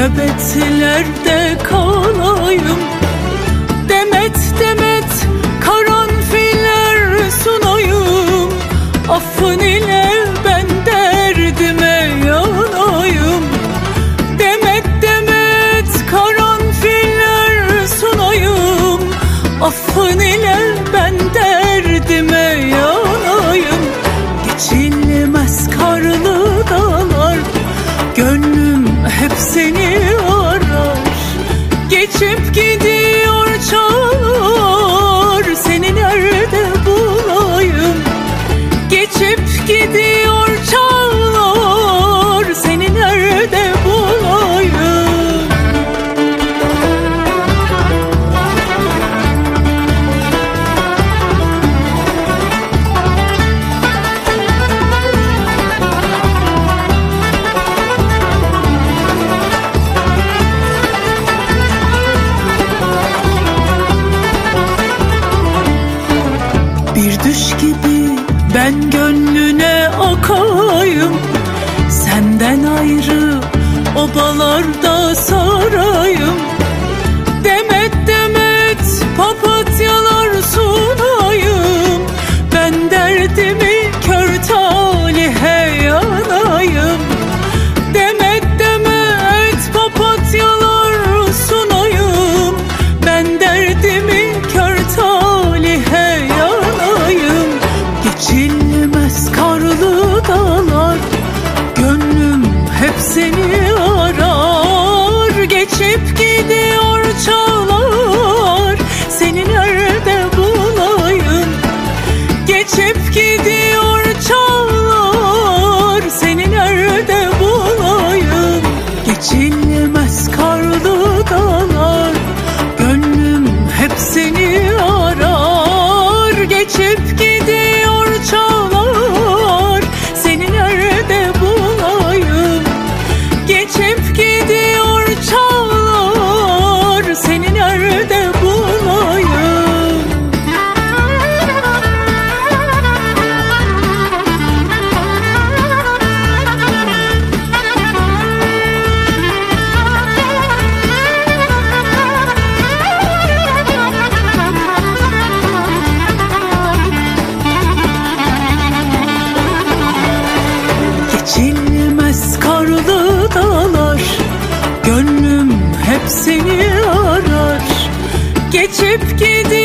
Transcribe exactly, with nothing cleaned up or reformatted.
nöbetlerde kalayım. Demet demet karanfiller sunayım, affın ile ben derdime yanayım. Demet demet karanfiller sunayım, affın ile ben derdime yanayım. Geçilmez karlı dağlar, gönlüm hep seni arar. Geçip gidiyor çağlar, seni nerede bulayım? Geçip gidiyor çağlar, seni nerede bulayım? Bir düş gibi ben gönlüne akayım, senden ayrı obalarda sarayım. Demet demet papatyalar sunayım, ben derdimi kör talihe yanayım. Demet demet papatyalar sunayım, ben derdimi kör talihe yanayım. Geçilmez karlı dağlar, gönlüm hep seni arar. Geçip gidiyor çağlar, seni nerede bulayım? Geçip gidiyor çağlar, seni nerede bulayım? Geçilmez karlı dağlar, gönlüm hep seni arar. Geçip gidiyor çağlar, seni nerede bulayım? Geçip gidiyor çağlar, seni nerede bulayım? Geçilmez karlı dağlar, gönlüm hep seni arar. Geçip gidiyor